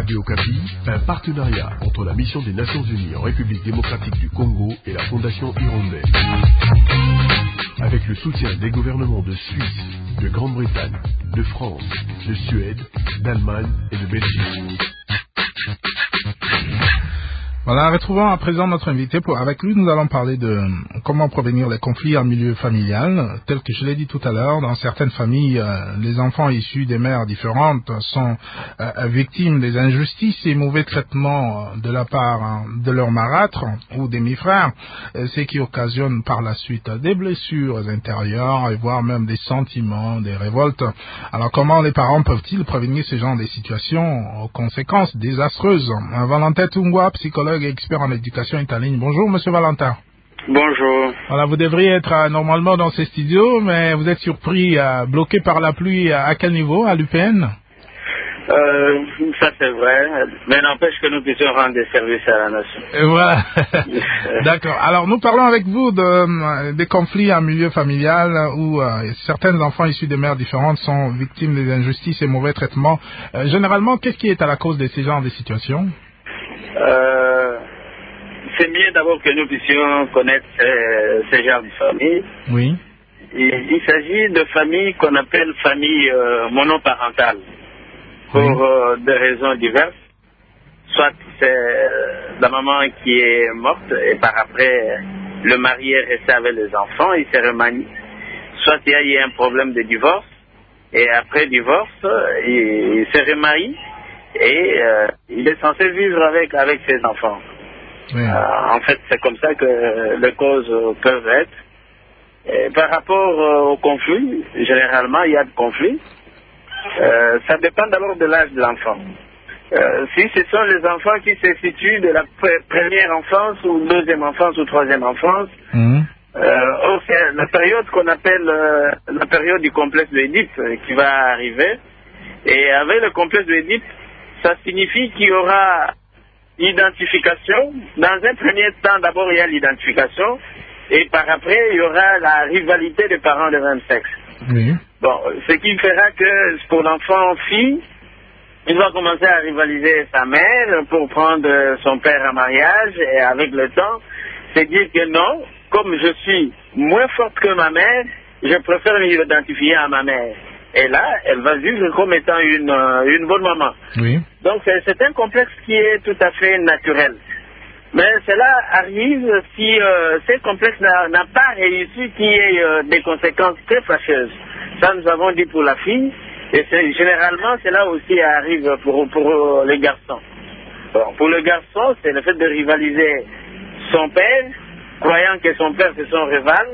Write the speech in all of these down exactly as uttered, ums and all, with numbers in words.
Radio Okapi, un partenariat entre la mission des Nations Unies en République démocratique du Congo et la Fondation Hirondelle. Avec le soutien des gouvernements de Suisse, de Grande-Bretagne, de France, de Suède, d'Allemagne et de Belgique. Voilà, retrouvons à présent notre invité. Pour, avec lui, nous allons parler de comment prévenir les conflits en milieu familial. Tel que je l'ai dit tout à l'heure, dans certaines familles, euh, les enfants issus des mères différentes sont euh, victimes des injustices et mauvais traitements de la part hein, de leurs marâtres ou des mi-frères, euh, ce qui occasionne par la suite des blessures intérieures et voire même des sentiments, des révoltes. Alors, comment les parents peuvent-ils prévenir ce genre de situations aux conséquences désastreuses? Valentin Tungwa, psychologue et expert en éducation est en ligne. Bonjour, monsieur Valentin. Bonjour. Voilà, vous devriez être euh, normalement dans ces studios, mais vous êtes surpris, euh, bloqué par la pluie. À quel niveau? À l'U P N? Euh, ça c'est vrai, mais n'empêche que nous puissions rendre des services à la nation. Et voilà. D'accord. Alors, nous parlons avec vous de, euh, des conflits en milieu familial où euh, certains enfants issus de mères différentes sont victimes des injustices et mauvais traitements. Euh, généralement, qu'est-ce qui est à la cause de ces genres de situations? Euh, c'est mieux d'abord que nous puissions connaître euh, ces genres de familles. Oui. Il, il s'agit de familles qu'on appelle familles euh, monoparentales pour oui. euh, des raisons diverses. Soit c'est euh, la maman qui est morte et par après le mari est resté avec les enfants, il s'est remarié. Soit il y a eu un problème de divorce et après divorce, il, il s'est remarié. Et euh, il est censé vivre avec, avec ses enfants. Oui. Euh, en fait, c'est comme ça que les causes peuvent être. Et par rapport euh, au conflit, généralement, il y a de conflits. Euh, ça dépend d'abord de l'âge de l'enfant. Euh, si ce sont les enfants qui se situent de la pr- première enfance ou deuxième enfance ou troisième enfance, mmh. euh, c'est la période qu'on appelle euh, la période du complexe d'Édipe euh, qui va arriver. Et avec le complexe d'Édipe, ça signifie qu'il y aura identification. Dans un premier temps, d'abord, il y a l'identification. Et par après, il y aura la rivalité des parents de même sexe. Oui. Bon, ce qui fera que pour l'enfant fille, il va commencer à rivaliser sa mère pour prendre son père en mariage. Et avec le temps, c'est dire que non, comme je suis moins forte que ma mère, je préfère m'identifier à ma mère. Et là, elle va vivre comme étant une, une bonne maman. Oui. Donc, c'est, c'est un complexe qui est tout à fait naturel. Mais cela arrive si euh, ce complexe n'a, n'a pas réussi, qu'il y ait euh, des conséquences très fâcheuses. Ça, nous avons dit pour la fille. Et c'est, généralement, cela aussi arrive pour, pour euh, les garçons. Bon, pour le garçon, c'est le fait de rivaliser son père, croyant que son père c'est son rival,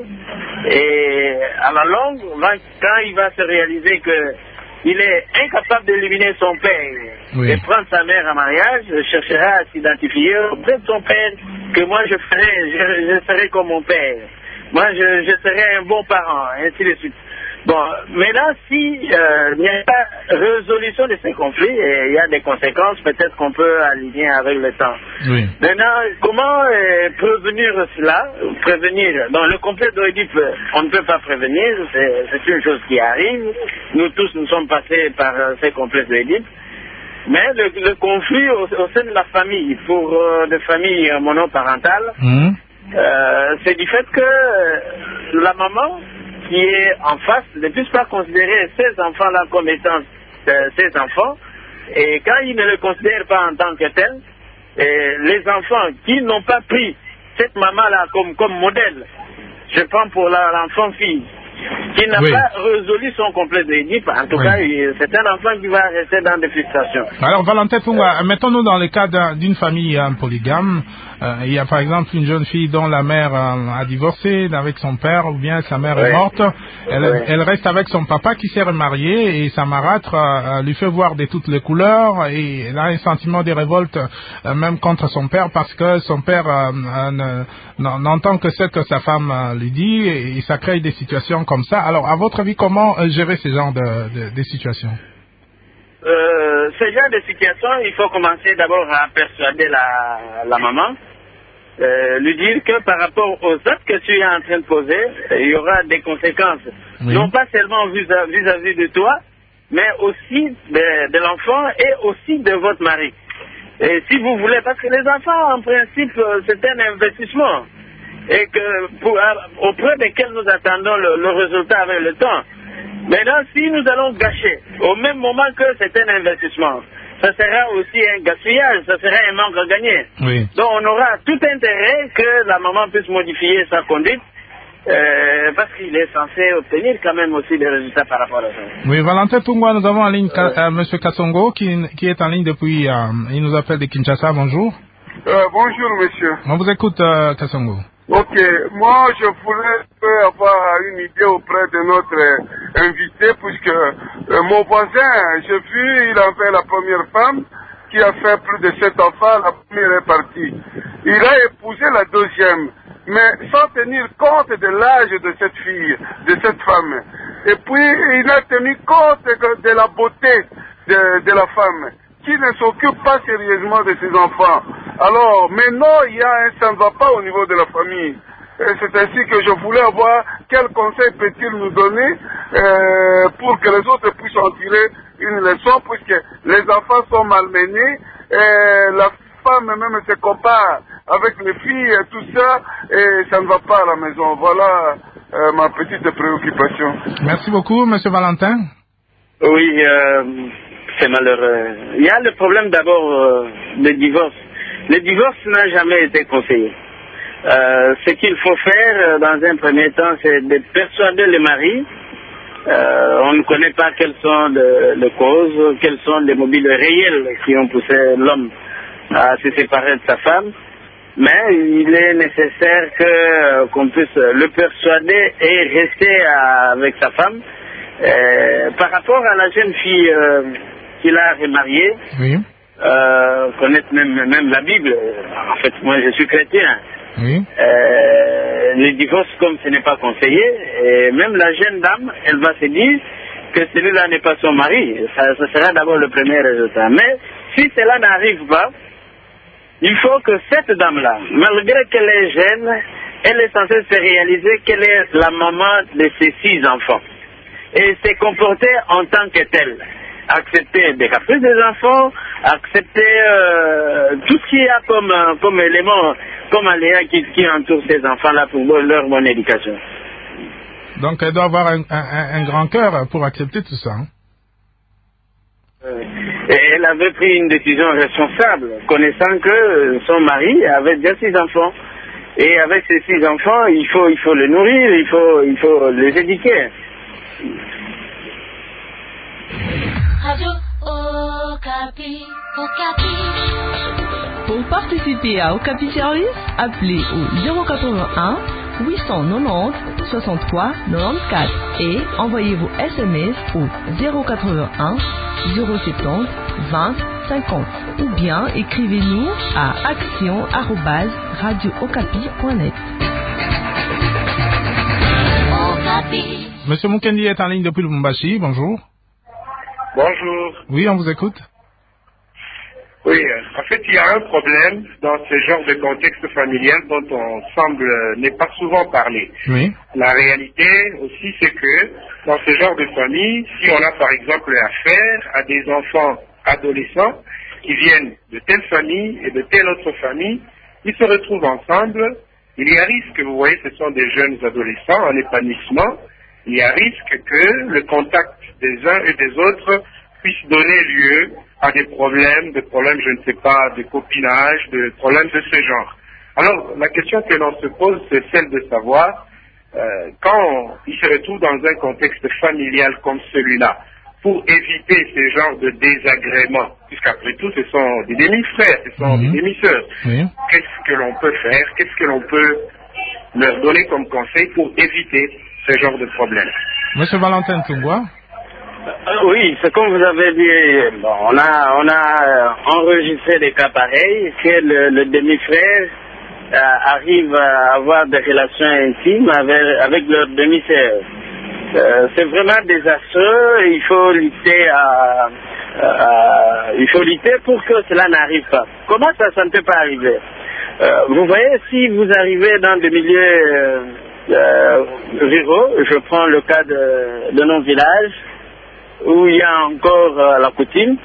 et à la longue, quand il va se réaliser qu'il est incapable d'éliminer son père oui. et prendre sa mère en mariage, cherchera à s'identifier auprès de son père, que moi je ferai, je, je serai comme mon père, moi je, je serai un bon parent, ainsi de suite. Bon, maintenant, si euh, il n'y a pas résolution de ces conflits, et il y a des conséquences, peut-être qu'on peut aligner avec le temps. Oui. Maintenant, comment euh, prévenir cela? Prévenir. Dans le complexe d'Oedipe, on ne peut pas prévenir, c'est, c'est une chose qui arrive. Nous tous, nous sommes passés par euh, ces complexes d'Oedipe. Mais le, le conflit au, au sein de la famille, pour euh, des familles monoparentales, mmh. euh, c'est du fait que euh, la maman qui est en face ne puisse pas considérer ces enfants-là comme étant euh, ses enfants, et quand il ne le considère pas en tant que tel, et les enfants qui n'ont pas pris cette maman-là comme, comme modèle, je prends pour la, l'enfant fille, qui n'a oui. pas résolu son complexe d'Édipe, en tout oui. cas, c'est un enfant qui va rester dans des frustrations. Alors, Valentin Tunga, euh, mettons-nous dans le cas d'une famille hein, polygame. Euh, il y a par exemple une jeune fille dont la mère euh, a divorcé avec son père, ou bien sa mère oui. est morte. Elle, oui. elle reste avec son papa qui s'est remarié, et sa marâtre euh, lui fait voir de toutes les couleurs, et elle a un sentiment de révolte euh, même contre son père, parce que son père euh, euh, n'entend que ce que sa femme euh, lui dit, et, et ça crée des situations comme ça. Alors, à votre avis, comment euh, gérer ce genre de, de, de situations? euh, Ce genre de situation, il faut commencer d'abord à persuader la, la maman, euh, lui dire que par rapport aux actes que tu es en train de poser, il y aura des conséquences, oui. non pas seulement vis-à-vis de toi, mais aussi de, de l'enfant et aussi de votre mari. Et si vous voulez, parce que les enfants, en principe, c'est un investissement. Et que pour, auprès desquels nous attendons le, le résultat avec le temps. Maintenant, si nous allons gâcher, au même moment que c'est un investissement, ça sera aussi un gaspillage, ça sera un manque à gagner. Oui. Donc on aura tout intérêt que la maman puisse modifier sa conduite, euh, parce qu'il est censé obtenir quand même aussi des résultats par rapport à ça. Oui, Valentin Tungwa, nous avons en ligne euh, euh, M. Kassongo qui, qui est en ligne depuis, euh, il nous appelle de Kinshasa, bonjour. Euh, bonjour monsieur. On vous écoute euh, Kassongo. Ok, moi je voulais avoir une idée auprès de notre euh, invité, puisque euh, mon voisin, j'ai vu, il avait la première femme qui a fait plus de sept enfants, la première est partie. Il a épousé la deuxième, mais sans tenir compte de l'âge de cette fille, de cette femme. Et puis il a tenu compte de, de la beauté de, de la femme, qui ne s'occupe pas sérieusement de ses enfants. Alors, maintenant, il y a un ça ne va pas au niveau de la famille. Et c'est ainsi que je voulais avoir quel conseil peut-il nous donner euh, pour que les autres puissent en tirer une leçon, puisque les enfants sont malmenés, et la femme même se compare avec les filles et tout ça, et ça ne va pas à la maison. Voilà euh, ma petite préoccupation. Merci beaucoup, M. Valentin. Oui, euh, c'est malheureux. Il y a le problème d'abord euh, de divorce. Le divorce n'a jamais été conseillé. Euh, ce qu'il faut faire euh, dans un premier temps, c'est de persuader le mari. Euh, on ne connaît pas quelles sont les, les causes, quels sont les mobiles réels qui ont poussé l'homme à se séparer de sa femme. Mais il est nécessaire que, euh, qu'on puisse le persuader et rester à, avec sa femme. Euh, par rapport à la jeune fille euh, qu'il a remariée, oui. Euh, connaître même, même la Bible. En fait, moi je suis chrétien. Oui. Euh, le divorce, comme ce n'est pas conseillé, et même la jeune dame, elle va se dire que celui-là n'est pas son mari. Ça, ça sera d'abord le premier résultat. Mais si cela n'arrive pas, il faut que cette dame-là, malgré qu'elle est jeune, elle est censée se réaliser qu'elle est la maman de ses six enfants. Et se comporter en tant que telle. Accepter des caprices des enfants, accepter euh, tout ce qu'il y a comme, euh, comme élément, comme aléa qui, qui entoure ces enfants-là pour leur bonne éducation. Donc elle doit avoir un, un, un grand cœur pour accepter tout ça. Hein? Euh, et elle avait pris une décision responsable, connaissant que son mari avait déjà six enfants. Et avec ces six enfants, il faut, il faut les nourrir, il faut, il faut les éduquer. Radio Okapi, Okapi. Pour participer à Okapi Service, appelez au zéro quatre-vingt-un huit cent quatre-vingt-dix soixante-trois quatre-vingt-quatorze et envoyez vos S M S au zéro quatre-vingt-un zéro soixante vingt cinquante ou bien écrivez-nous à action arobase radio okapi point net. Okapi. Monsieur Mukendi est en ligne depuis Lubumbashi, bonjour. Bonjour. Oui, on vous écoute. Oui, en fait, il y a un problème dans ce genre de contexte familial dont on semble ne pas souvent parler. Oui. La réalité aussi, c'est que dans ce genre de famille, si on a par exemple affaire à des enfants adolescents qui viennent de telle famille et de telle autre famille, ils se retrouvent ensemble. Il y a risque, vous voyez, ce sont des jeunes adolescents en épanouissement. Il y a risque que le contact des uns et des autres puisse donner lieu à des problèmes, des problèmes, je ne sais pas, de copinage, de problèmes de ce genre. Alors, la question que l'on se pose, c'est celle de savoir, euh, quand ils se retrouvent dans un contexte familial comme celui-là, pour éviter ce genre de désagréments, puisqu'après tout, ce sont des demi-frères, ce sont mmh. des demi-sœurs, oui. Qu'est-ce que l'on peut faire, qu'est-ce que l'on peut leur donner comme conseil pour éviter ce genre de problème? Monsieur Valentin Tungwa. Euh, oui, c'est comme vous avez dit, bon, on a, on a euh, enregistré des cas pareils, que le, le demi-frère euh, arrive à avoir des relations intimes avec, avec leur demi-sœur. Euh, c'est vraiment désastreux, il faut lutter à, à, il faut lutter pour que cela n'arrive pas. Comment ça, ça ne peut pas arriver? euh, Vous voyez, si vous arrivez dans des milieux euh, euh, ruraux, je prends le cas de, de nos villages, où il y a encore euh, la coutume.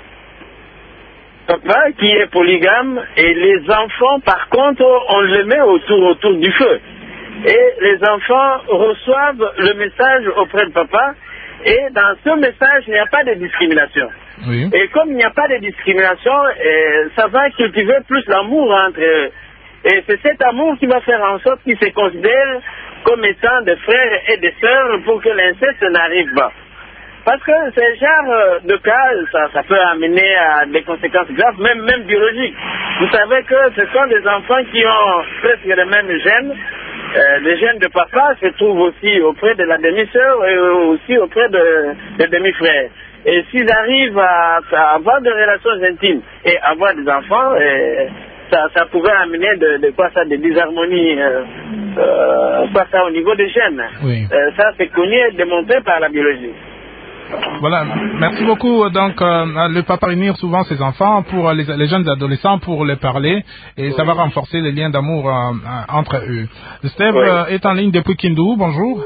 Papa qui est polygame et les enfants, par contre, on les met autour, autour du feu. Et les enfants reçoivent le message auprès de papa et dans ce message, il n'y a pas de discrimination. Oui. Et comme il n'y a pas de discrimination, euh, ça va cultiver plus l'amour entre eux. Et c'est cet amour qui va faire en sorte qu'ils se considèrent comme étant des frères et des sœurs pour que l'inceste n'arrive pas. Parce que ce genre de cas, ça, ça peut amener à des conséquences graves, même, même biologiques. Vous savez que ce sont des enfants qui ont presque les mêmes gènes. Euh, les gènes de papa se trouvent aussi auprès de la demi-sœur et aussi auprès de, des demi-frères. Et s'ils arrivent à, à avoir des relations intimes et avoir des enfants, et ça, ça pouvait amener de, de quoi ça, des disharmonies, euh, euh, quoi ça au niveau des gènes. Oui. Euh, ça c'est connu et démontré par la biologie. Voilà, merci beaucoup. Donc, euh, le papa réunir souvent ses enfants pour les, les jeunes adolescents pour les parler et ça va renforcer les liens d'amour euh, entre eux. Steve Oui. euh, est en ligne depuis Kindu. Bonjour.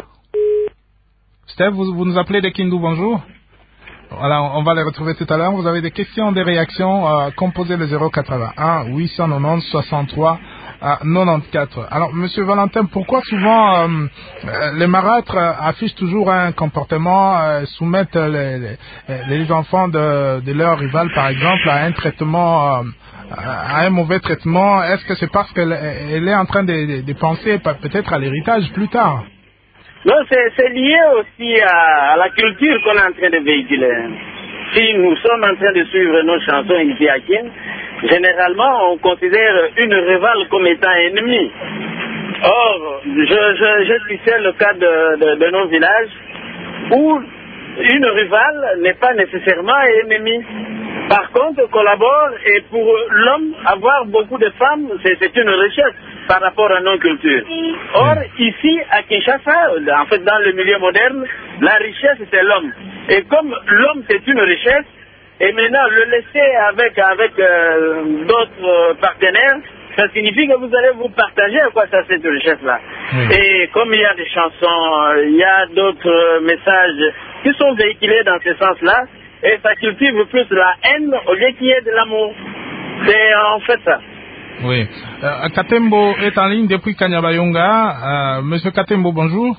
Steve, vous, vous nous appelez de Kindu. Bonjour. Voilà, on va les retrouver tout à l'heure. Vous avez des questions, des réactions, euh, composez le zéro quatre-vingt-un huit cent quatre-vingt-onze soixante-trois quatre-vingt-quatorze. Alors, Monsieur Valentin, pourquoi souvent euh, les marâtres affichent toujours un comportement, euh, soumettent les, les, les enfants de, de leur rival, par exemple, à un traitement, euh, à un mauvais traitement? Est-ce que c'est parce qu'elle elle est en train de, de, de penser peut-être à l'héritage plus tard? Non, c'est lié aussi à, à la culture qu'on est en train de véhiculer. Si nous sommes en train de suivre nos chansons ipiakiennes, généralement on considère une rivale comme étant ennemie. Or, je, je, je cite le cas de, de, de nos villages où une rivale n'est pas nécessairement ennemie. Par contre, collabore et pour l'homme, avoir beaucoup de femmes, c'est une richesse par rapport à nos cultures. Or, ici, à Kinshasa, en fait dans le milieu moderne, la richesse c'est l'homme. Et comme l'homme c'est une richesse, et maintenant le laisser avec, avec euh, d'autres euh, partenaires, ça signifie que vous allez vous partager quoi ça cette richesse-là. Oui. Et comme il y a des chansons, il y a d'autres messages qui sont véhiculés dans ce sens-là, et ça cultive plus la haine au lieu qu'il y ait de l'amour. C'est en fait ça. Oui. Euh, Katembo est en ligne depuis Kanyabayonga. Euh, Monsieur Katembo, bonjour.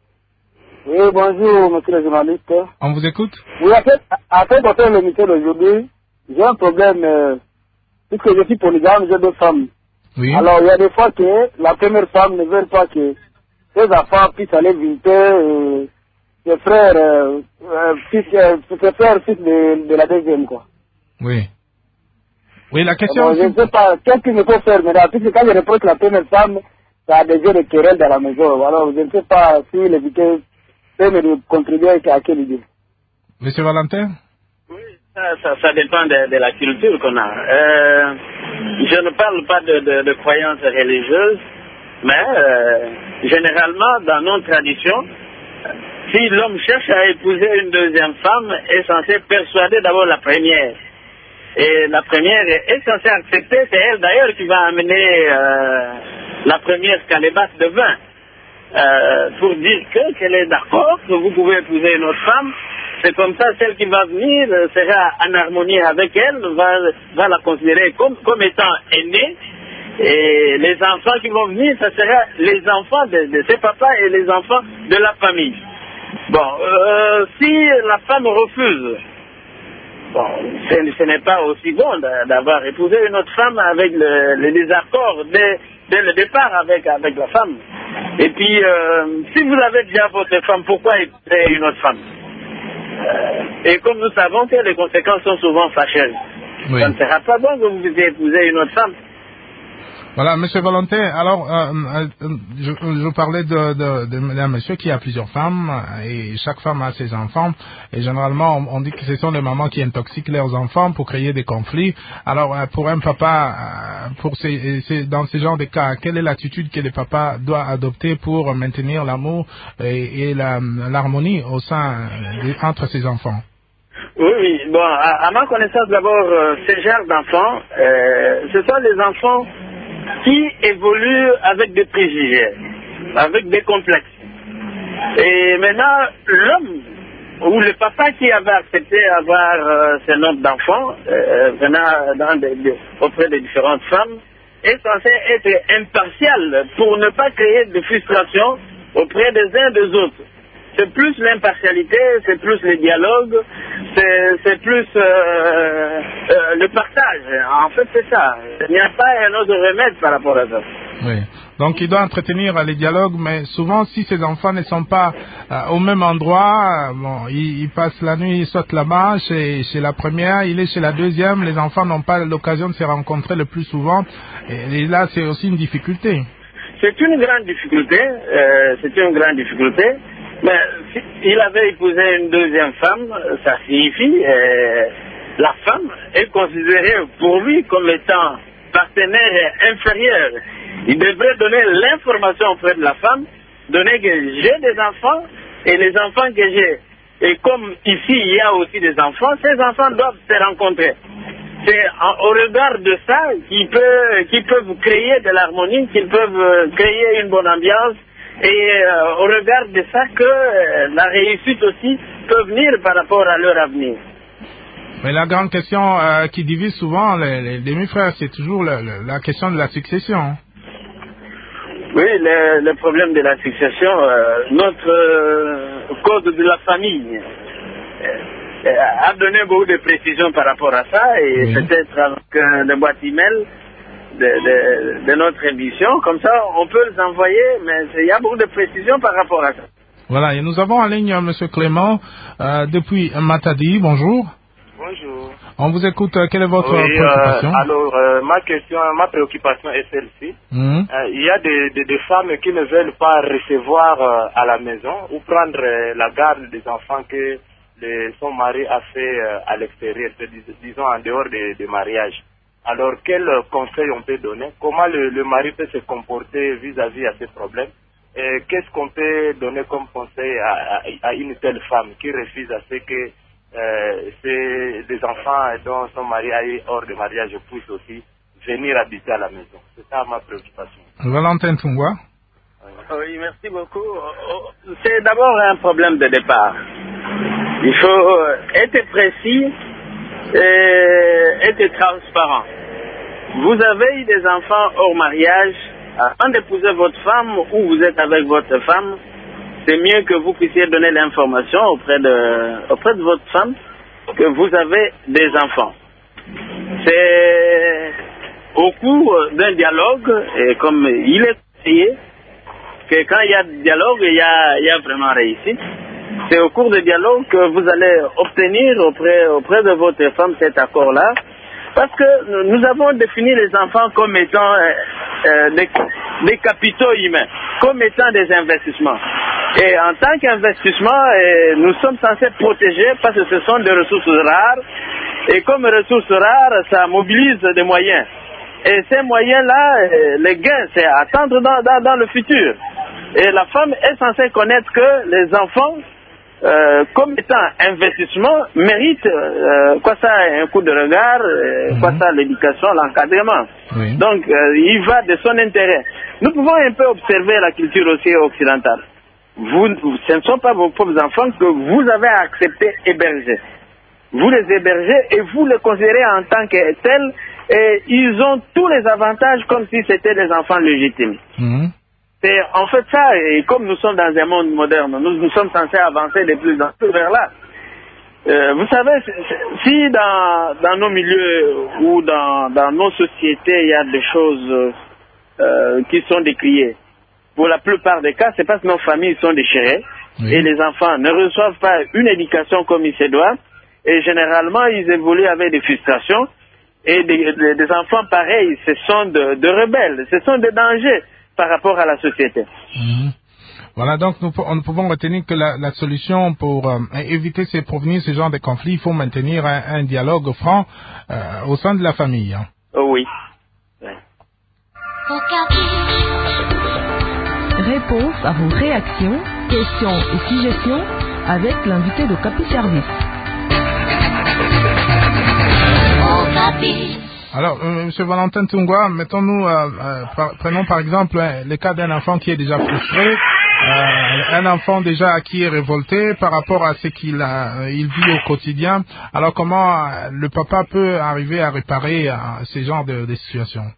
Oui, bonjour, monsieur le journaliste. On vous écoute. Oui, après, après pour faire l'émission d'aujourd'hui, j'ai un problème, euh, puisque je suis polygame, j'ai deux femmes. Oui. Alors, il y a des fois que la première femme ne veut pas que ses enfants puissent aller visiter euh, ses frères, euh, euh, fils, euh, ses frères, fils de, de la deuxième, quoi. Oui. Oui, la question... Alors, je ne sais pas, qu'est-ce qu'il me faut faire maintenant, puisque quand je reproche la première femme, ça a déjà des querelles dans la maison. Alors, je ne sais pas si l'éviter peut me contribuer à quelle idée. Monsieur Valentin? Oui, ça, ça, ça dépend de, de la culture qu'on a. Euh, je ne parle pas de, de, de croyances religieuses, mais euh, généralement, dans nos traditions, si l'homme cherche à épouser une deuxième femme, est censé persuader d'abord la première. Et la première est censée accepter, c'est elle d'ailleurs qui va amener euh, la première calebasse de vin. Euh, pour dire que qu'elle est d'accord, que vous pouvez épouser une autre femme. C'est comme ça, celle qui va venir sera en harmonie avec elle, va, va la considérer comme, comme étant aînée. Et les enfants qui vont venir, ça sera les enfants de, de ses papas et les enfants de la famille. Bon, euh, si la femme refuse, bon, ce n'est pas aussi bon d'avoir épousé une autre femme avec le, le désaccord dès, dès le départ avec, avec la femme. Et puis, euh, si vous avez déjà votre femme, pourquoi épouser une autre femme? euh, Et comme nous savons que les conséquences sont souvent fâcheuses, oui. Ça ne sera pas bon que vous puissiez épouser une autre femme. Voilà, Monsieur Valentin, alors euh, euh, je, je parlais de, de, de, d'un monsieur qui a plusieurs femmes et chaque femme a ses enfants et généralement on, on dit que ce sont les mamans qui intoxiquent leurs enfants pour créer des conflits. Alors euh, pour un papa, pour ces, ces, dans ce genre de cas, quelle est l'attitude que le papa doit adopter pour maintenir l'amour et, et la, l'harmonie au sein de, entre ses enfants? Oui, oui. Bon, à, à ma connaissance d'abord, euh, ces genres d'enfants, euh, ce sont les enfants qui évoluent avec des préjugés, avec des complexes. Et maintenant, l'homme où le papa qui avait accepté d'avoir euh, ce nombre d'enfants euh, venant dans des, des, auprès des différentes femmes est censé être impartial pour ne pas créer de frustration auprès des uns des autres. C'est plus l'impartialité, c'est plus le dialogue, c'est, c'est plus euh, euh, le partage. En fait, c'est ça. Il n'y a pas un autre remède par rapport à ça. Oui. Donc, il doit entretenir les dialogues, mais souvent, si ces enfants ne sont pas euh, au même endroit, euh, bon, ils, ils passent la nuit, ils sautent là-bas, chez, chez la première, il est chez la deuxième, les enfants n'ont pas l'occasion de se rencontrer le plus souvent, et, et là, c'est aussi une difficulté. C'est une grande difficulté, euh, c'est une grande difficulté. Mais s'il avait épousé une deuxième femme, ça signifie euh, la femme est considérée pour lui comme étant partenaire inférieur. Il devrait donner l'information auprès de la femme, donner que j'ai des enfants et les enfants que j'ai. Et comme ici il y a aussi des enfants, ces enfants doivent se rencontrer. C'est au regard de ça qu'ils peuvent, qu'ils peuvent créer de l'harmonie, qu'ils peuvent créer une bonne ambiance. Et euh, au regard de ça que euh, la réussite aussi peut venir par rapport à leur avenir. Mais la grande question euh, qui divise souvent les, les demi-frères, c'est toujours le, le, la question de la succession. Oui, le, le problème de la succession, euh, notre euh, code de la famille euh, a donné beaucoup de précisions par rapport à ça, et oui. Peut-être avec euh, le boîte email De, de, de notre émission, comme ça on peut les envoyer, mais il y a beaucoup de précisions par rapport à ça. Voilà, et nous avons en ligne M. Clément euh, depuis Matadi. Bonjour. Bonjour. On vous écoute. Quelle est votre oui, préoccupation? euh, Alors, euh, ma question, ma préoccupation est celle-ci. Mmh. Euh, il y a des, des, des femmes qui ne veulent pas recevoir euh, à la maison ou prendre euh, la garde des enfants que les, son mari a fait euh, à l'extérieur, disons en dehors du mariage. Alors, quel conseil on peut donner? Comment le, le mari peut se comporter vis-à-vis à ces problèmes? Et qu'est-ce qu'on peut donner comme conseil à, à, à une telle femme qui refuse à ce que euh, les enfants dont son mari a eu hors de mariage puissent aussi venir habiter à la maison? C'est ça ma préoccupation. Valentin Tungwa. Oui, merci beaucoup. C'est d'abord un problème de départ. Il faut être précis et être transparent. Vous avez eu des enfants hors mariage, avant d'épouser votre femme ou vous êtes avec votre femme, c'est mieux que vous puissiez donner l'information auprès de, auprès de votre femme que vous avez des enfants. C'est au cours d'un dialogue, et comme il est conseillé, que quand il y a dialogue, il y a, il y a vraiment réussite. C'est au cours du dialogue que vous allez obtenir auprès, auprès de votre femme cet accord-là. Parce que nous avons défini les enfants comme étant euh, euh, des, des capitaux humains, comme étant des investissements. Et en tant qu'investissement, euh, nous sommes censés protéger parce que ce sont des ressources rares. Et comme ressources rares, ça mobilise des moyens. Et ces moyens-là, euh, les gains, c'est à attendre dans, dans, dans le futur. Et la femme est censée connaître que les enfants, Euh, comme étant investissement, mérite euh, quoi ça, un coup de regard, euh, mmh. quoi ça, l'éducation, l'encadrement. Oui. Donc, euh, il va de son intérêt. Nous pouvons un peu observer la culture aussi occidentale. Vous, ce ne sont pas vos propres enfants que vous avez accepté héberger. Vous les hébergez et vous les considérez en tant que tels, et ils ont tous les avantages comme si c'était des enfants légitimes. Mmh. C'est en fait ça, et comme nous sommes dans un monde moderne, nous, nous sommes censés avancer de plus en plus vers là. Euh, vous savez, si dans, dans nos milieux ou dans, dans nos sociétés, il y a des choses euh, qui sont décriées, pour la plupart des cas, c'est parce que nos familles sont déchirées, oui. Et les enfants ne reçoivent pas une éducation comme il se doit, et généralement, ils évoluent avec des frustrations, et des, des, des enfants pareils, ce sont de, de rebelles, ce sont des dangers par rapport à la société. Mmh. Voilà, donc nous, nous pouvons retenir que la, la solution pour euh, éviter ces prévenir ce genre de conflits, il faut maintenir un, un dialogue franc euh, au sein de la famille. Hein. Oh oui. Ouais. Réponse à vos réactions, questions et suggestions avec l'invité de Capi Service. Okapi. Alors, euh, M. Valentin Tungwa, mettons-nous, euh, euh, par, prenons par exemple euh, le cas d'un enfant qui est déjà frustré Euh, un enfant déjà qui est révolté par rapport à ce qu'il a, il vit au quotidien. Alors comment euh, le papa peut arriver à réparer euh, ces genres de, de situations?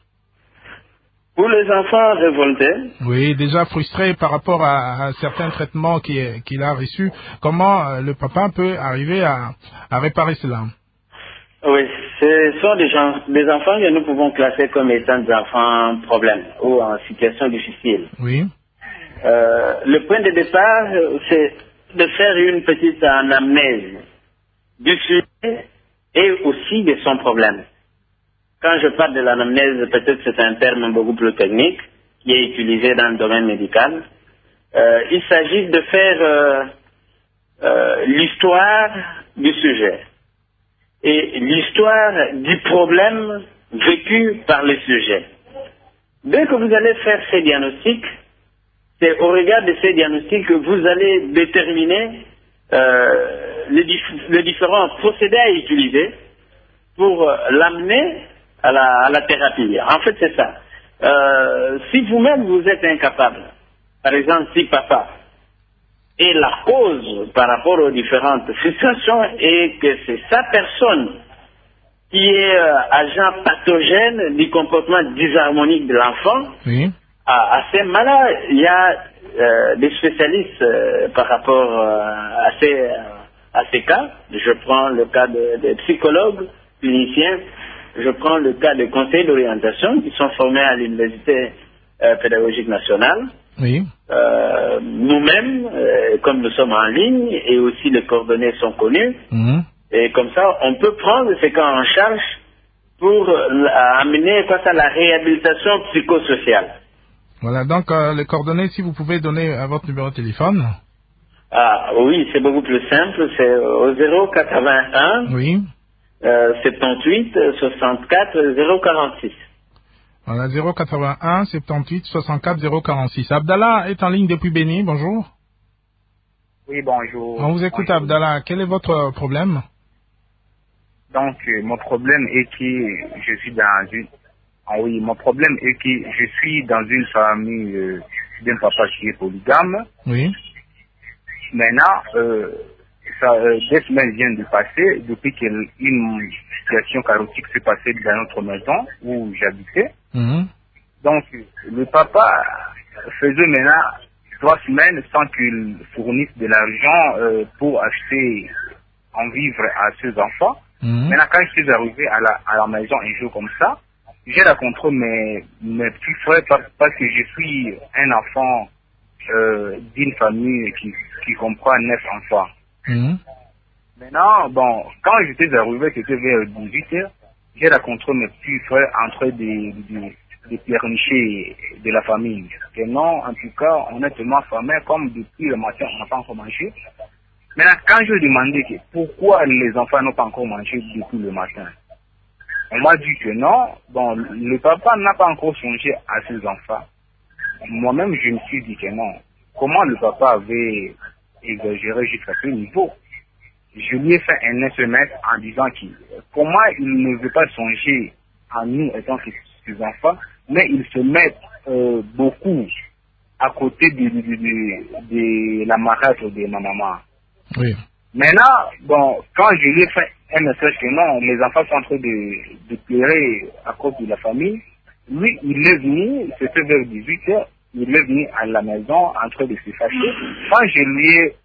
Pour les enfants révoltés. Oui, déjà frustré par rapport à, à certains traitements qu'il qu'il a reçus. Comment euh, le papa peut arriver à, à réparer cela? Oui, ce sont des, gens, des enfants que nous pouvons classer comme étant des enfants problèmes ou en situation difficile. Oui. Euh, le point de départ, c'est de faire une petite anamnèse du sujet et aussi de son problème. Quand je parle de l'anamnèse, peut-être c'est un terme beaucoup plus technique qui est utilisé dans le domaine médical. Euh, il s'agit de faire euh, euh, l'histoire du sujet et l'histoire du problème vécu par le sujet. Dès que vous allez faire ces diagnostics, c'est au regard de ces diagnostics que vous allez déterminer euh, les, dif- les différents procédés à utiliser pour euh, l'amener à la, à la thérapie. En fait, c'est ça. Euh, si vous-même vous êtes incapable, par exemple, si papa est la cause par rapport aux différentes situations et que c'est sa personne qui est euh, agent pathogène du comportement disharmonique de l'enfant, oui. à, à ces malades, il y a euh, des spécialistes euh, par rapport euh, à, ces, à ces cas. Je prends le cas de, de psychologues, cliniciens, je prends le cas de conseillers d'orientation qui sont formés à l'Université euh, pédagogique nationale. Oui. Euh, nous-mêmes, euh, comme nous sommes en ligne et aussi les coordonnées sont connues, Mmh. et comme ça, on peut prendre ces cas en charge pour euh, amener quoi, ça, la réhabilitation psychosociale. Voilà, donc euh, les coordonnées, si vous pouvez donner à votre numéro de téléphone. Ah oui, c'est beaucoup plus simple, c'est au zéro quatre-vingt-un, Oui. euh, soixante-dix-huit, soixante-quatre, zéro quarante-six. Voilà, zéro quatre-vingt-un, soixante-dix-huit, soixante-quatre, zéro quarante-six. Abdallah est en ligne depuis Béni, bonjour. Oui, bonjour. On vous écoute, Bonjour. Abdallah. Quel est votre problème? Donc, euh, mon problème est que je suis dans une... Ah oui, mon problème est que je suis dans une famille euh, d'un papa qui est polygame. Oui. Maintenant, euh, ça, euh, des semaines viennent de passer depuis qu'une situation chaotique s'est passée dans notre maison où j'habitais. Mmh. Donc, le papa faisait maintenant trois semaines sans qu'il fournisse de l'argent euh, pour acheter en vivre à ses enfants. Mmh. Maintenant, quand je suis arrivé à la, à la maison un jour comme ça, j'ai rencontré mes, mes petits frères parce, parce que je suis un enfant euh, d'une famille qui, qui comprend neuf enfants. Mmh. Maintenant, bon, quand j'étais arrivé, c'était vers dix-huit heures, j'ai rencontré mes petits frères en train de, de, de pleurnicher de la famille. Et non, en tout cas, on est tellement famés comme depuis le matin, on n'a pas encore mangé. Maintenant, quand je demandais que pourquoi les enfants n'ont pas encore mangé depuis le matin, on m'a dit que non, bon, le papa n'a pas encore songé à ses enfants. Moi-même, je me suis dit que non. Comment le papa avait exagéré jusqu'à ce niveau? Je lui ai fait un S M S en disant que comment il ne veut pas songer à nous étant ses enfants, mais il se met euh, beaucoup à côté de, de, de, de la marâtre de ma maman. Oui. Maintenant, bon, quand je lui ai fait un message que non, les enfants sont en train de, de pleurer à cause de la famille, lui, il est venu, c'était vers dix-huit heures, il est venu à la maison en train de se fâcher. Quand je lui ai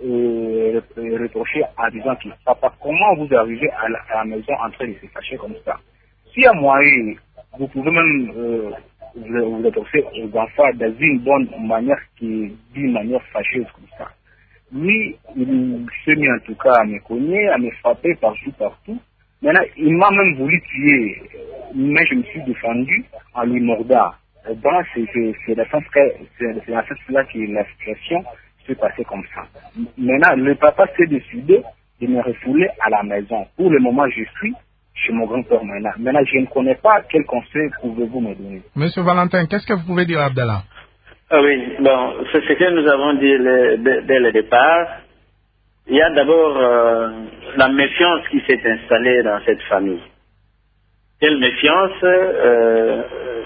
euh, reproché en disant que papa, comment vous arrivez à la, à la maison en train de se fâcher comme ça? S'il y a moyen, vous pouvez même euh, vous, vous reprocher aux enfants dans une bonne manière, qui d'une manière fâcheuse comme ça. Lui, il s'est mis en tout cas à me cogner, à me frapper partout, partout. Maintenant, il m'a même voulu tuer, mais je me suis défendu en lui mordant. Donc, c'est la sens-là que la situation s'est passée comme ça. Maintenant, le papa s'est décidé de me refouler à la maison. Pour le moment, je suis chez mon grand-père maintenant. Maintenant, je ne connais pas quel conseil pouvez-vous me donner. Monsieur Valentin, qu'est-ce que vous pouvez dire à Abdallah? Ah oui, bon, c'est ce que nous avons dit le, dès, dès le départ. Il y a d'abord euh, la méfiance qui s'est installée dans cette famille. Quelle méfiance? euh,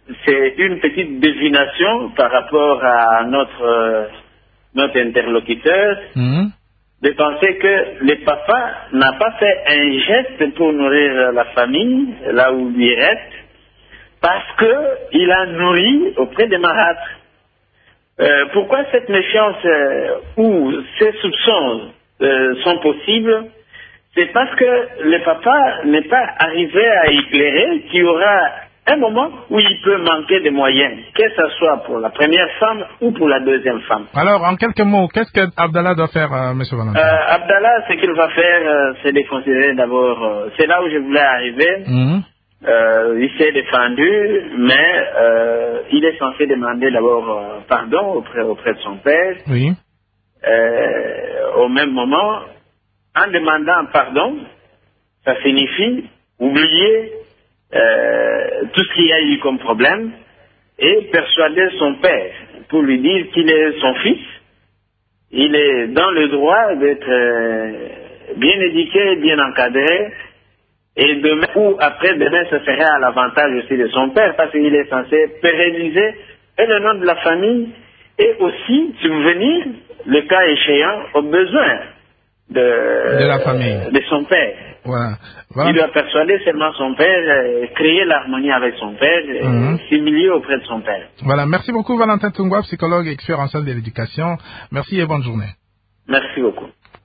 c'est une petite divination par rapport à notre, euh, notre interlocuteur, mmh. de penser que le papa n'a pas fait un geste pour nourrir la famille, là où il reste, parce qu'il a nourri auprès des marâtres. Euh, pourquoi cette méfiance euh, ou ces soupçons euh, sont possibles? C'est parce que le papa n'est pas arrivé à éclairer qu'il y aura un moment où il peut manquer de moyens, que ce soit pour la première femme ou pour la deuxième femme. Alors, en quelques mots, qu'est-ce que Abdallah doit faire, euh, M. Valentin? euh, Abdallah, ce qu'il va faire, euh, c'est de considérer d'abord, euh, c'est là où je voulais arriver. Mmh. Euh, il s'est défendu, mais euh, il est censé demander d'abord euh, pardon auprès, auprès de son père. Oui. Euh, au même moment, en demandant pardon, ça signifie oublier euh, tout ce qu'il y a eu comme problème et persuader son père pour lui dire qu'il est son fils. Il est dans le droit d'être euh, bien éduqué, bien encadré. Et demain ou après-demain, ce serait à l'avantage aussi de son père, parce qu'il est censé pérenniser et le nom de la famille et aussi subvenir, le cas échéant, aux besoins de, de la famille, de son père. Voilà. Voilà. Il doit persuader seulement son père, créer l'harmonie avec son père, mm-hmm. s'humilier auprès de son père. Voilà. Merci beaucoup, Valentin Tungwa, psychologue et expert en salle de l'éducation. Merci et bonne journée. Merci beaucoup.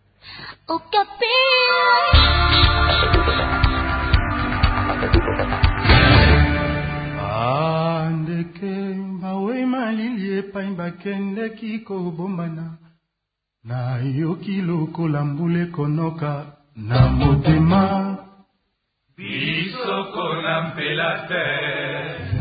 Andeke bawe malili epai bakendeki kobombana na yoki lokola mbula konoka na motema bisoko na mpela te